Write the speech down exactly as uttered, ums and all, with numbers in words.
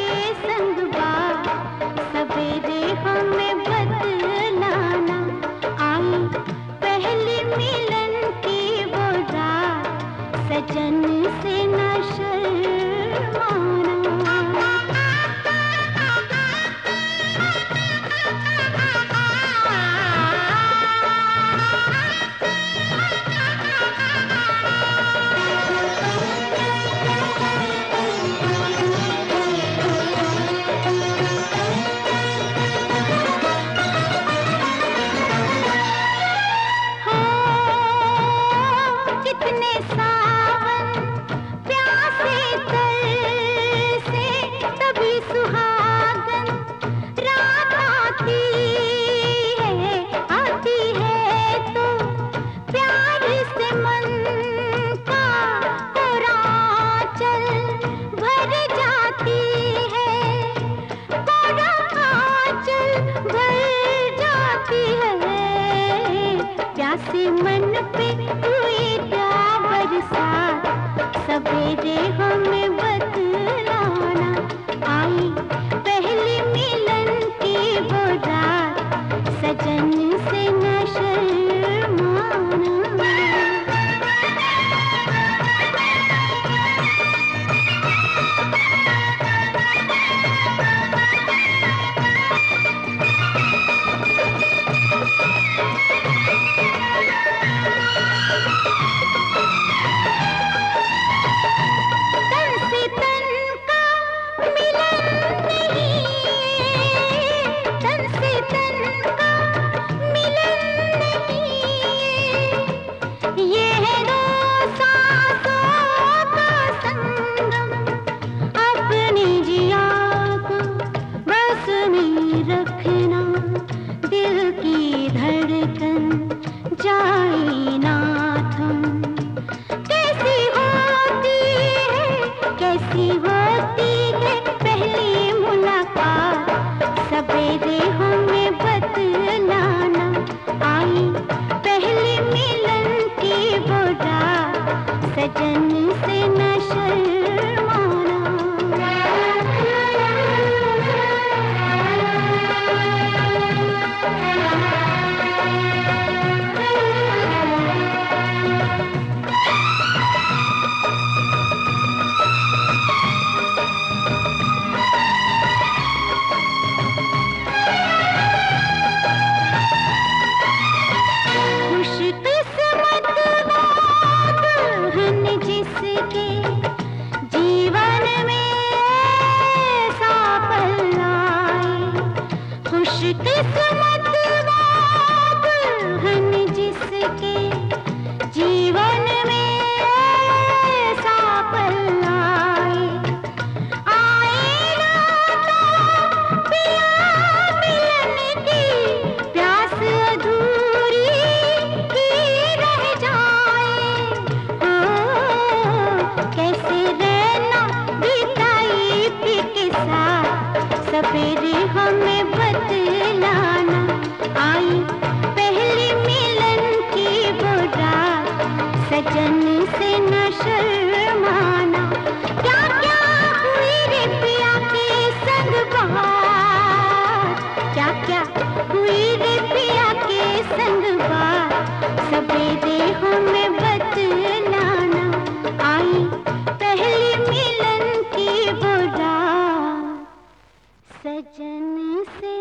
संग बात सवेरे हमें बतलाना। आई पहली मिलन की वो रात, सजन से न शर्माना। कितने सावन प्यासे तरसे, तभी सुहागन रात आती है। आती है तो प्यार से मन का कोराचल भर जाती है। कोराचल भर जाती है। प्यासे मन पे हुई बरसात, सवेरे हमें बतलाना। आई पहली मिलन की वो रात, सजन से न शर्माना। रखना दिल की धड़कन जाए ना थम। कैसी होती है, कैसी होती है पहली मुलाकात, सवेरे हमें बतलाना। आई पहली मिलन की वो रात, सजन से न शर्माना। जिसके जीवन में ऐसा पल आए, खुशकिस्मत वो दुल्हन जिसके जीवन में ऐसा पल आए। आए ना तो पिया मिलन की प्यास अधूरी ही रह जाए। कैसे रहना बिताई थी के साथ, सवेरे हमें बतलाना। आई पहली मिलन की वो रात, सजन से न शर्माना। क्या क्या हुई रे पिया के संग बात, क्या क्या हुई रे पिया के संग बात, सवेरे हमें बतलाना। आई पहली मिलन की वो रात, सजन से